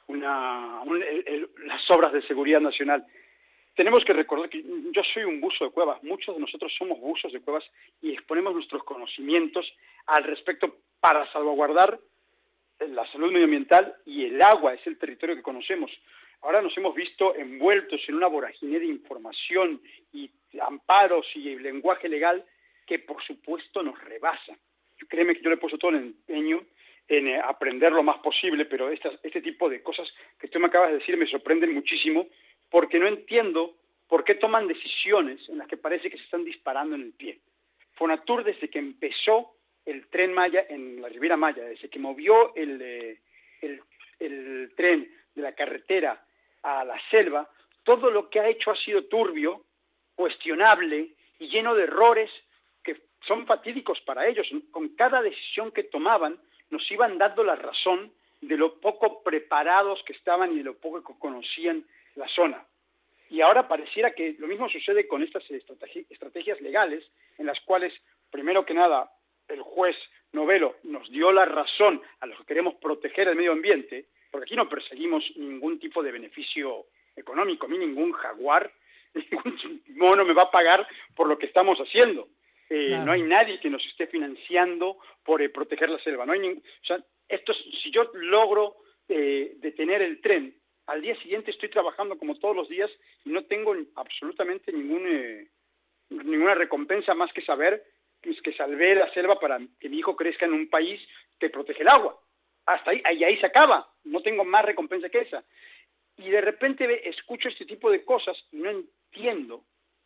una un, el, el, las obras de seguridad nacional. Tenemos que recordar que yo soy un buzo de cuevas, muchos de nosotros somos buzos de cuevas y exponemos nuestros conocimientos al respecto para salvaguardar la salud medioambiental y el agua, es el territorio que conocemos. Ahora nos hemos visto envueltos en una vorágine de información y amparos y lenguaje legal que por supuesto nos rebasa. Créeme que yo le he puesto todo el empeño en eh, aprender lo más posible, pero estas, este tipo de cosas que tú me acabas de decir me sorprenden muchísimo porque no entiendo por qué toman decisiones en las que parece que se están disparando en el pie. Fonatur, desde que empezó el Tren Maya en la Riviera Maya, desde que movió el, eh, el, el tren de la carretera a la selva, todo lo que ha hecho ha sido turbio, cuestionable y lleno de errores que son fatídicos para ellos. Con cada decisión que tomaban nos iban dando la razón de lo poco preparados que estaban y de lo poco que conocían la zona. Y ahora pareciera que lo mismo sucede con estas estrategi- estrategias legales en las cuales, primero que nada, el juez Novelo nos dio la razón a los que queremos proteger el medio ambiente, porque aquí no perseguimos ningún tipo de beneficio económico. A mí ningún jaguar, ningún mono me va a pagar por lo que estamos haciendo. Eh, claro. No hay nadie que nos esté financiando por eh, proteger la selva. No hay ningún, o sea, esto, si yo logro eh, detener el tren, al día siguiente estoy trabajando como todos los días y no tengo absolutamente ningún, eh, ninguna recompensa más que saber pues, que salvé la selva para que mi hijo crezca en un país que protege el agua. Hasta ahí, ahí, ahí se acaba. No tengo más recompensa que esa. Y de repente ve, escucho este tipo de cosas y no entiendo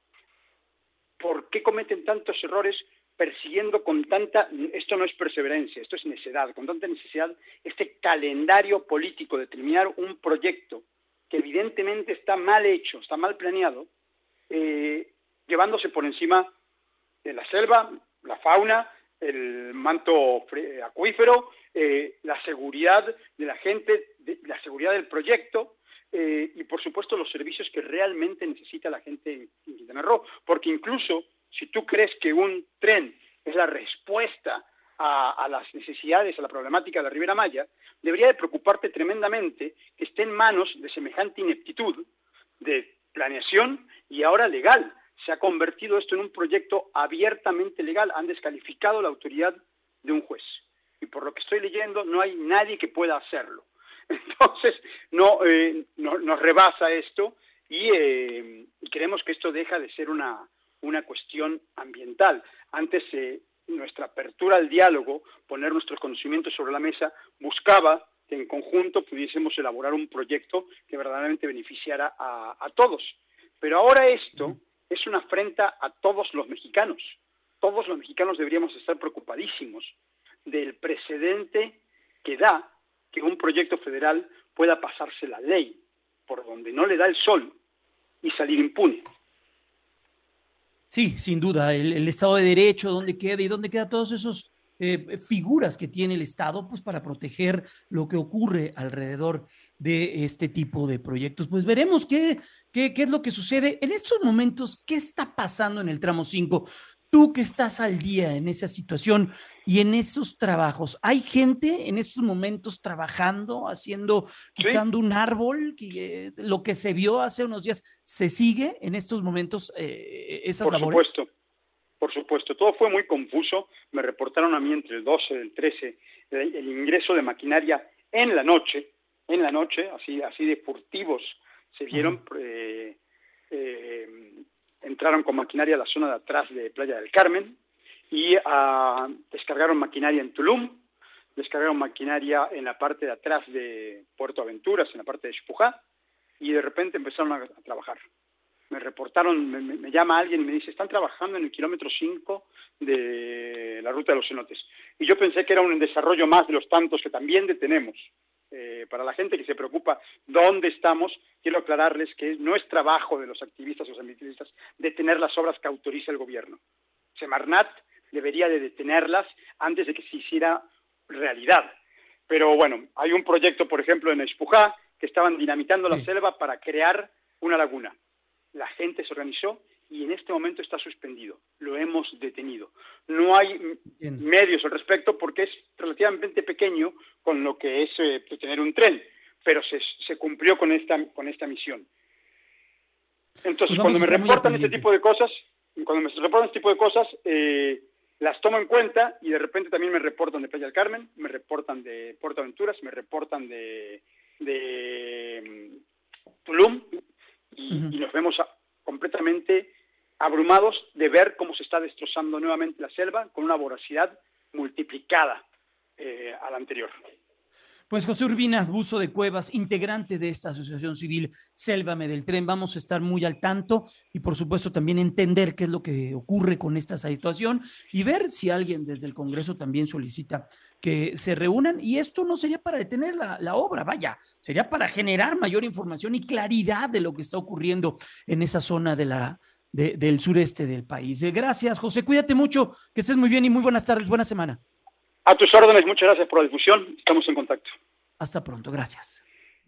por qué cometen tantos errores persiguiendo con tanta, esto no es perseverancia, esto es necedad, con tanta necesidad, este calendario político de terminar un proyecto que evidentemente está mal hecho, está mal planeado, eh, llevándose por encima de la selva, la fauna, el manto acuífero, eh, la seguridad de la gente, de, la seguridad del proyecto, eh, y por supuesto los servicios que realmente necesita la gente en Quintana Roo, porque incluso si tú crees que un tren es la respuesta a, a las necesidades, a la problemática de la Riviera Maya, debería de preocuparte tremendamente que esté en manos de semejante ineptitud de planeación y ahora legal. Se ha convertido esto en un proyecto abiertamente legal, han descalificado la autoridad de un juez. Y por lo que estoy leyendo, no hay nadie que pueda hacerlo. Entonces, no, eh, no nos rebasa esto y, eh, y creemos que esto deja de ser una, una cuestión ambiental. Antes, eh, nuestra apertura al diálogo, poner nuestros conocimientos sobre la mesa, buscaba que en conjunto pudiésemos elaborar un proyecto que verdaderamente beneficiara a, a todos. Pero ahora esto es una afrenta a todos los mexicanos. Todos los mexicanos deberíamos estar preocupadísimos del precedente que da que un proyecto federal pueda pasarse la ley por donde no le da el sol y salir impune. Sí, sin duda, el, el Estado de Derecho, dónde queda y dónde quedan todas esas eh, figuras que tiene el Estado pues, para proteger lo que ocurre alrededor de este tipo de proyectos. Pues veremos qué, qué, qué es lo que sucede en estos momentos, qué está pasando en el tramo cinco. Tú que estás al día en esa situación y en esos trabajos, ¿hay gente en esos momentos trabajando, haciendo, quitando sí. un árbol? Que, eh, lo que se vio hace unos días, ¿se sigue en estos momentos eh, esas Por labores? Por supuesto, por supuesto. Todo fue muy confuso. Me reportaron a mí entre el doce y el trece el, el ingreso de maquinaria en la noche, en la noche, así, así de furtivos se vieron. Uh-huh. eh, eh, entraron con maquinaria a la zona de atrás de Playa del Carmen y uh, descargaron maquinaria en Tulum, descargaron maquinaria en la parte de atrás de Puerto Aventuras, en la parte de Xpujá, y de repente empezaron a, a trabajar. Me reportaron, me, me llama alguien y me dice, están trabajando en el kilómetro cinco de la ruta de los cenotes. Y yo pensé que era un desarrollo más de los tantos que también detenemos. Eh, para la gente que se preocupa dónde estamos, quiero aclararles que no es trabajo de los activistas o los ambientalistas detener las obras que autoriza el gobierno. Semarnat debería de detenerlas antes de que se hiciera realidad. Pero bueno, hay un proyecto, por ejemplo, en Xpujá, que estaban dinamitando sí. la selva para crear una laguna. La gente se organizó y en este momento está suspendido. Lo hemos detenido. No hay Bien. medios al respecto porque es relativamente pequeño con lo que es eh, tener un tren, pero se, se cumplió con esta, con esta misión. Entonces, pues cuando me reportan este tipo de cosas, cuando me reportan este tipo de cosas, eh, las tomo en cuenta y de repente también me reportan de Playa del Carmen, me reportan de Puerto Aventuras, me reportan de, de um, Tulum y, uh-huh. y nos vemos a, completamente abrumados de ver cómo se está destrozando nuevamente la selva con una voracidad multiplicada eh, a la anterior. Pues José Urbina Buzo de Cuevas, integrante de esta asociación civil Sélvame del Tren, vamos a estar muy al tanto y por supuesto también entender qué es lo que ocurre con esta situación y ver si alguien desde el Congreso también solicita que se reúnan, y esto no sería para detener la, la obra, vaya, sería para generar mayor información y claridad de lo que está ocurriendo en esa zona de la, de, del sureste del país. Gracias, José, cuídate mucho, que estés muy bien y muy buenas tardes, buena semana. A tus órdenes, muchas gracias por la difusión, estamos en contacto. Hasta pronto, gracias.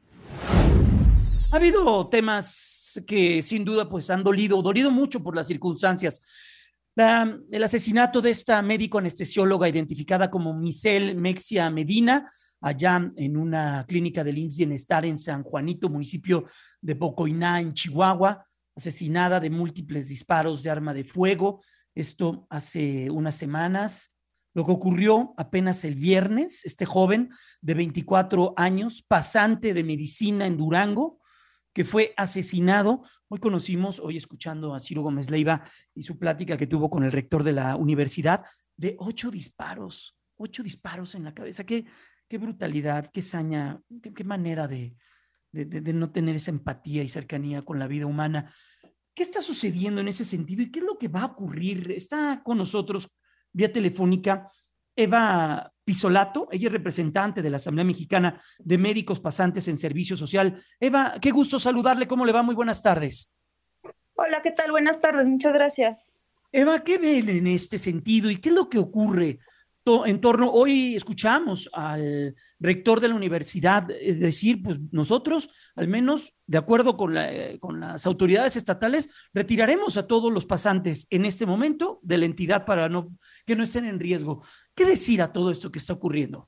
Ha habido temas que sin duda pues han dolido, dolido mucho por las circunstancias. La, el asesinato de esta médico anestesióloga identificada como Michelle Mexia Medina, allá en una clínica del I M S S Bienestar en San Juanito, municipio de Bocoiná, en Chihuahua, asesinada de múltiples disparos de arma de fuego. Esto hace unas semanas. Lo que ocurrió apenas el viernes, este joven de veinticuatro años, pasante de medicina en Durango, que fue asesinado. Hoy conocimos, hoy escuchando a Ciro Gómez Leiva y su plática que tuvo con el rector de la universidad, de ocho disparos, ocho disparos en la cabeza. Qué, qué brutalidad, qué saña, qué, qué manera de, de, de, de no tener esa empatía y cercanía con la vida humana. ¿Qué está sucediendo en ese sentido y qué es lo que va a ocurrir? Está con nosotros vía telefónica Eva Pisolato, ella es representante de la Asamblea Mexicana de Médicos Pasantes en Servicio Social. Eva, qué gusto saludarle, ¿cómo le va? Muy buenas tardes. Hola, ¿qué tal? Buenas tardes, muchas gracias. Eva, ¿qué ven en este sentido y qué es lo que ocurre en torno? Hoy escuchamos al rector de la universidad decir, pues nosotros, al menos de acuerdo con, la, con las autoridades estatales, retiraremos a todos los pasantes en este momento de la entidad para no, que no estén en riesgo. ¿Qué decir a todo esto que está ocurriendo?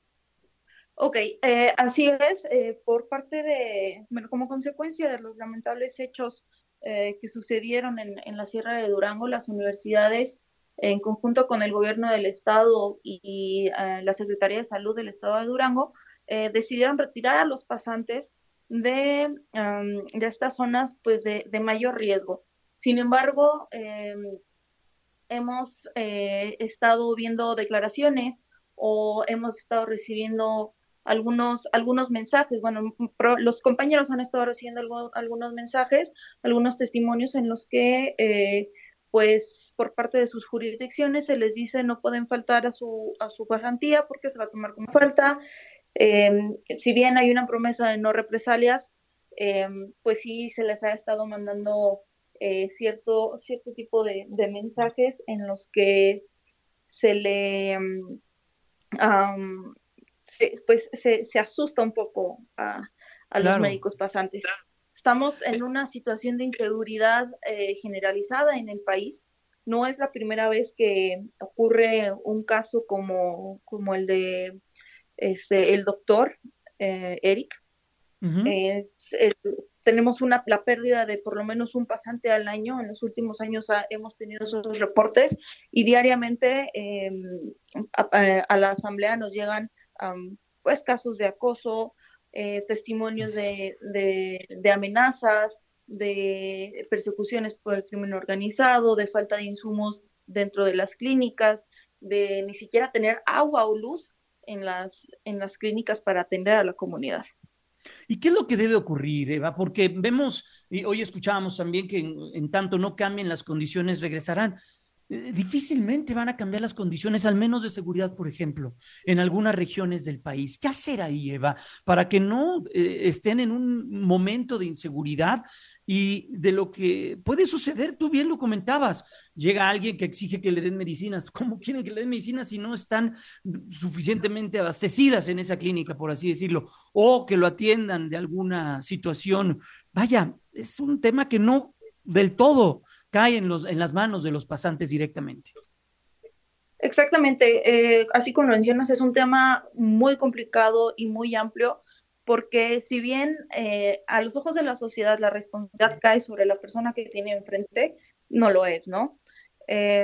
Ok, eh, así es, eh, por parte de, bueno, como consecuencia de los lamentables hechos eh, que sucedieron en, en la Sierra de Durango, las universidades, en conjunto con el gobierno del estado y, y uh, la Secretaría de Salud del estado de Durango, eh, decidieron retirar a los pasantes de, um, de estas zonas pues de, de mayor riesgo. Sin embargo, eh, hemos eh, estado viendo declaraciones o hemos estado recibiendo algunos, algunos mensajes. Bueno, pro, los compañeros han estado recibiendo algo, algunos mensajes, algunos testimonios en los que eh, pues por parte de sus jurisdicciones se les dice no pueden faltar a su, a su pasantía porque se va a tomar como falta. Eh, si bien hay una promesa de no represalias, eh, pues sí se les ha estado mandando eh, cierto, cierto tipo de, de mensajes en los que se le um, se, pues se, se asusta un poco a, a claro. los médicos pasantes. Estamos en una situación de inseguridad eh, generalizada en el país. No es la primera vez que ocurre un caso como, como el de este, el doctor eh, Eric. Uh-huh. Es, el, tenemos una, la pérdida de por lo menos un pasante al año. En los últimos años ha, hemos tenido esos reportes y diariamente eh, a, a la asamblea nos llegan um, pues casos de acoso, eh, testimonios de, de, de amenazas, de persecuciones por el crimen organizado, de falta de insumos dentro de las clínicas, de ni siquiera tener agua o luz en las, en las clínicas para atender a la comunidad. ¿Y qué es lo que debe ocurrir, Eva? Porque vemos, y hoy escuchábamos también que en, en tanto no cambien las condiciones, regresarán. Eh, difícilmente van a cambiar las condiciones, al menos de seguridad, por ejemplo, en algunas regiones del país. ¿Qué hacer ahí, Eva, para que no eh, estén en un momento de inseguridad y de lo que puede suceder? Tú bien lo comentabas, llega alguien que exige que le den medicinas. ¿Cómo quieren que le den medicinas si no están suficientemente abastecidas en esa clínica, por así decirlo? O que lo atiendan de alguna situación. Vaya, es un tema que no del todo cae en, los, en las manos de los pasantes directamente. Exactamente, eh, así como lo mencionas, es un tema muy complicado y muy amplio, porque si bien eh, a los ojos de la sociedad la responsabilidad cae sobre la persona que tiene enfrente, no lo es, ¿no? Eh,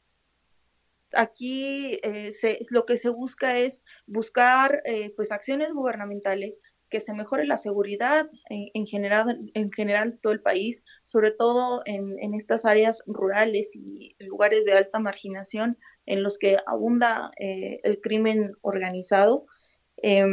aquí eh, se, lo que se busca es buscar eh, pues acciones gubernamentales que se mejore la seguridad en, en general en general de todo el país, sobre todo en, en estas áreas rurales y lugares de alta marginación en los que abunda eh, el crimen organizado. Eh,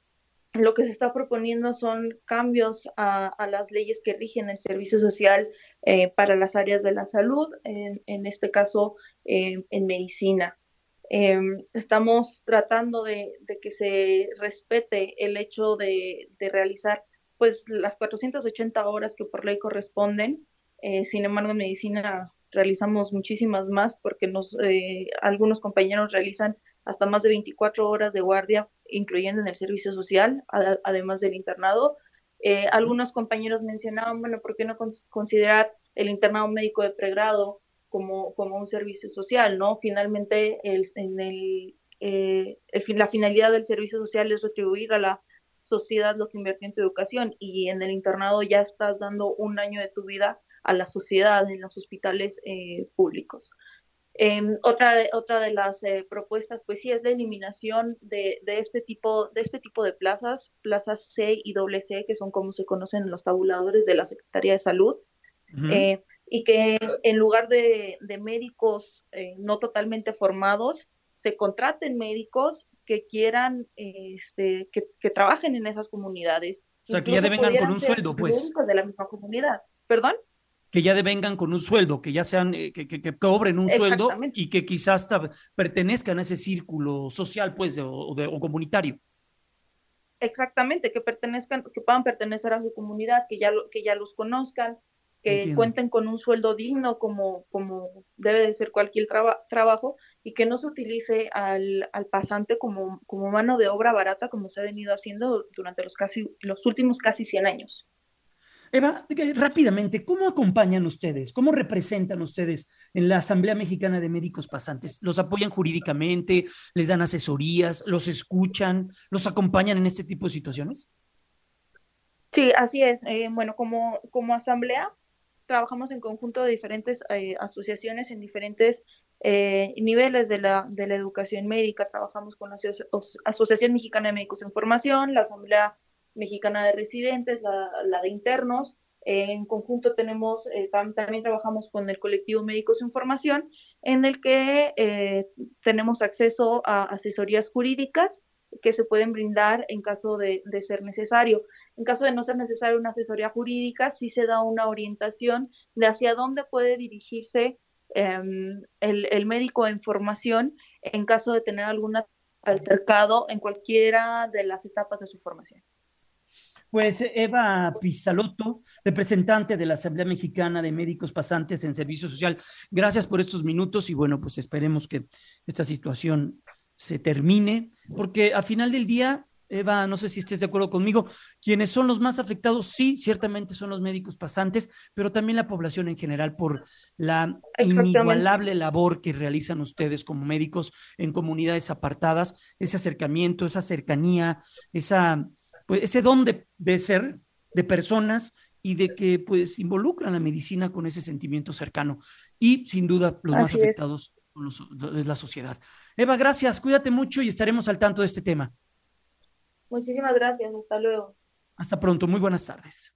lo que se está proponiendo son cambios a, a las leyes que rigen el servicio social eh, para las áreas de la salud, en, en este caso eh, en medicina. Eh, estamos tratando de, de que se respete el hecho de, de realizar pues las cuatrocientas ochenta horas que por ley corresponden. Eh, sin embargo, en medicina realizamos muchísimas más porque nos, eh, algunos compañeros realizan hasta más de veinticuatro horas de guardia, incluyendo en el servicio social, a, además del internado. Eh, algunos compañeros mencionaban, bueno, ¿por qué no cons- considerar el internado médico de pregrado Como, como un servicio social, ¿no? Finalmente, el, en el, eh, el, la finalidad del servicio social es retribuir a la sociedad lo que invirtió en tu educación, y en el internado ya estás dando un año de tu vida a la sociedad en los hospitales eh, públicos. Eh, otra, de, otra de las eh, propuestas, pues sí, es la eliminación de, de, este tipo, de este tipo de plazas, plazas C y doble C, que son como se conocen los tabuladores de la Secretaría de Salud. Uh-huh. Eh, y que en lugar de, de médicos eh, no totalmente formados, se contraten médicos que quieran, eh, este, que, que trabajen en esas comunidades. O sea, que ya devengan con un sueldo, pues. Médicos de la misma comunidad. ¿Perdón? Que ya devengan con un sueldo, que ya sean, eh, que, que, que cobren un sueldo y que quizás hasta pertenezcan a ese círculo social, pues, o, de, o comunitario. Exactamente, que pertenezcan, que puedan pertenecer a su comunidad, que ya, lo, que ya los conozcan, que Entiendo. cuenten con un sueldo digno como, como debe de ser cualquier traba, trabajo, y que no se utilice al, al pasante como, como mano de obra barata, como se ha venido haciendo durante los, casi, los últimos casi cien años. Eva, rápidamente, ¿cómo acompañan ustedes? ¿Cómo representan ustedes en la Asamblea Mexicana de Médicos Pasantes? ¿Los apoyan jurídicamente? ¿Les dan asesorías? ¿Los escuchan? ¿Los acompañan en este tipo de situaciones? Sí, así es. Eh, bueno, como, como asamblea, trabajamos en conjunto de diferentes eh, asociaciones en diferentes eh, niveles de la, de la educación médica. Trabajamos con la Aso- Asociación Mexicana de Médicos en Formación, la Asamblea Mexicana de Residentes, la, la de Internos. Eh, en conjunto tenemos, eh, tam- también trabajamos con el colectivo Médicos en Formación, en el que eh, tenemos acceso a asesorías jurídicas que se pueden brindar en caso de, de ser necesario. En caso de no ser necesaria una asesoría jurídica, sí se da una orientación de hacia dónde puede dirigirse eh, el, el médico en formación en caso de tener algún altercado en cualquiera de las etapas de su formación. Pues Eva Pizzalotto, representante de la Asamblea Mexicana de Médicos Pasantes en Servicio Social, gracias por estos minutos y bueno, pues esperemos que esta situación se termine, porque al final del día Eva, no sé si estés de acuerdo conmigo, quienes son los más afectados, sí, ciertamente son los médicos pasantes, pero también la población en general por la inigualable labor que realizan ustedes como médicos en comunidades apartadas, ese acercamiento, esa cercanía, esa, pues, ese don de, de ser de personas y de que pues involucran la medicina con ese sentimiento cercano. Y sin duda los más Así afectados son los, es la sociedad. Eva, gracias, cuídate mucho y estaremos al tanto de este tema. Muchísimas gracias, hasta luego. Hasta pronto, muy buenas tardes.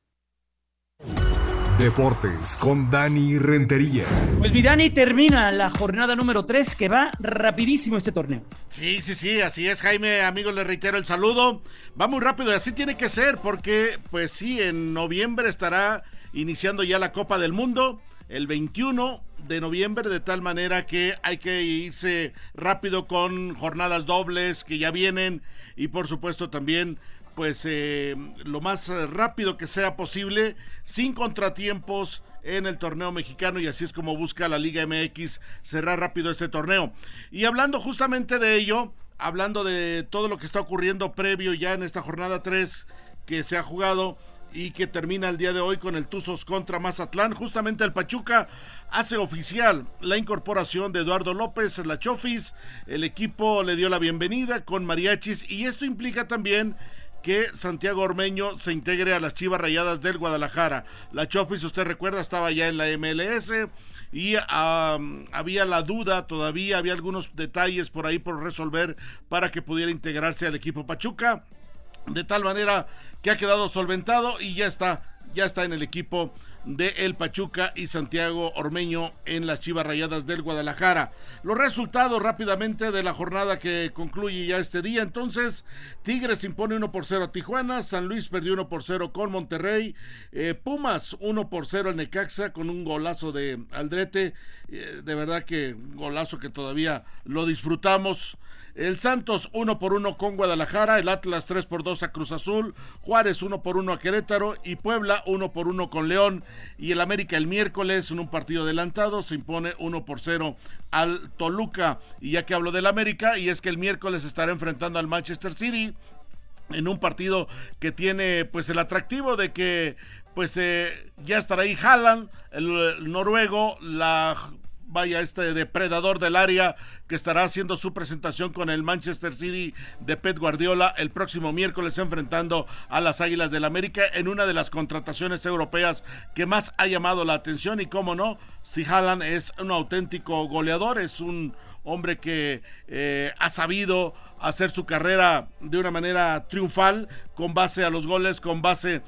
Deportes con Dani Rentería. Pues mi Dani, termina la jornada número tres, que va rapidísimo este torneo. Sí, sí, sí, así es, Jaime, amigos, le reitero el saludo. Va muy rápido y así tiene que ser, porque pues sí, en noviembre estará iniciando ya la Copa del Mundo, el veintiuno de noviembre, de tal manera que hay que irse rápido con jornadas dobles que ya vienen, y por supuesto también pues eh, lo más rápido que sea posible, sin contratiempos en el torneo mexicano, y así es como busca la Liga M X cerrar rápido este torneo. Y hablando justamente de ello, hablando de todo lo que está ocurriendo previo ya en esta jornada tres que se ha jugado y que termina el día de hoy con el Tuzos contra Mazatlán, justamente el Pachuca hace oficial la incorporación de Eduardo López, la Chofis. El equipo le dio la bienvenida con mariachis, y esto implica también que Santiago Ormeño se integre a las Chivas Rayadas del Guadalajara. La Chofis, usted recuerda, estaba ya en la M L S y um, había la duda todavía, había algunos detalles por ahí por resolver para que pudiera integrarse al equipo Pachuca, de tal manera que ha quedado solventado y ya está, ya está en el equipo de el Pachuca y Santiago Ormeño en las Chivas Rayadas del Guadalajara. Los resultados rápidamente de la jornada que concluye ya este día. Entonces, Tigres impone uno por cero a Tijuana, San Luis perdió uno por cero con Monterrey, eh, Pumas uno por cero al Necaxa con un golazo de Aldrete, eh, de verdad que un golazo que todavía lo disfrutamos. El Santos uno por uno con Guadalajara, el Atlas tres por dos a Cruz Azul, Juárez uno por uno a Querétaro y Puebla uno por uno con León, y el América el miércoles en un partido adelantado se impone uno por cero al Toluca. Y ya que hablo del América, y es que el miércoles estará enfrentando al Manchester City en un partido que tiene pues el atractivo de que pues eh, ya estará ahí Haaland, el, el noruego, la vaya este depredador del área, que estará haciendo su presentación con el Manchester City de Pep Guardiola el próximo miércoles, enfrentando a las Águilas del América en una de las contrataciones europeas que más ha llamado la atención. Y cómo no, si Haaland es un auténtico goleador, es un hombre que eh, ha sabido hacer su carrera de una manera triunfal, con base a los goles, con base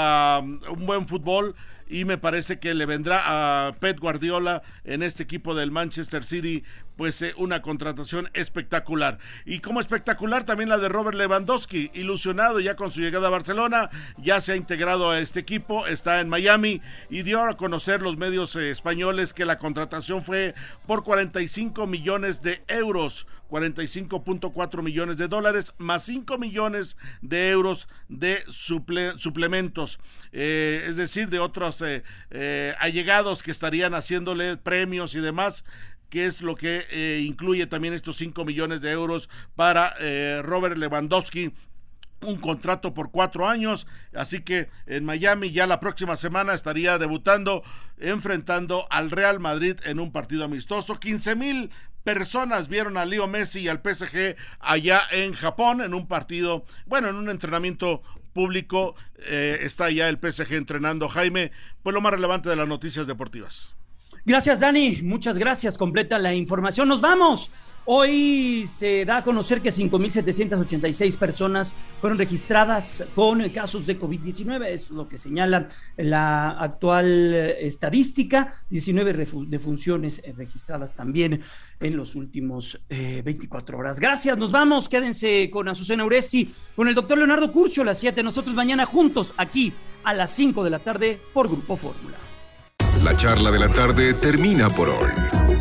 a un buen fútbol, y me parece que le vendrá a Pep Guardiola en este equipo del Manchester City pues eh, una contratación espectacular. Y como espectacular también la de Robert Lewandowski, ilusionado ya con su llegada a Barcelona, ya se ha integrado a este equipo, está en Miami, y dio a conocer los medios eh, españoles que la contratación fue por cuarenta y cinco millones de euros, cuarenta y cinco punto cuatro millones de dólares, más cinco millones de euros de suple, suplementos, eh, es decir, de otros eh, eh, allegados que estarían haciéndole premios y demás, que es lo que eh, incluye también estos cinco millones de euros para eh, Robert Lewandowski, un contrato por cuatro años, así que en Miami ya la próxima semana estaría debutando, enfrentando al Real Madrid en un partido amistoso. quince mil personas vieron a Leo Messi y al P S G allá en Japón en un partido, bueno, en un entrenamiento público. Eh, está ya el P S G entrenando, Jaime, pues lo más relevante de las noticias deportivas. Gracias, Dani, muchas gracias, completa la información. Nos vamos. Hoy se da a conocer que cinco mil setecientas ochenta y seis personas fueron registradas con casos de COVID diecinueve, es lo que señala la actual estadística, diecinueve defunciones registradas también en los últimos eh, veinticuatro horas. Gracias, nos vamos, quédense con Azucena Uresti, con el doctor Leonardo Curcio a las siete, nosotros mañana juntos aquí a las cinco de la tarde por Grupo Fórmula. La charla de la tarde termina por hoy,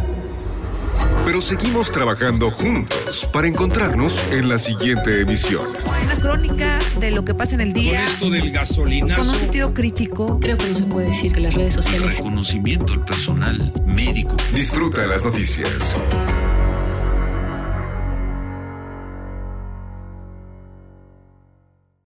pero seguimos trabajando juntos para encontrarnos en la siguiente emisión. Una crónica de lo que pasa en el día. Con esto del gasolinazo. Con un sentido crítico. Creo que no se puede decir que las redes sociales... Reconocimiento al personal médico. Disfruta las noticias.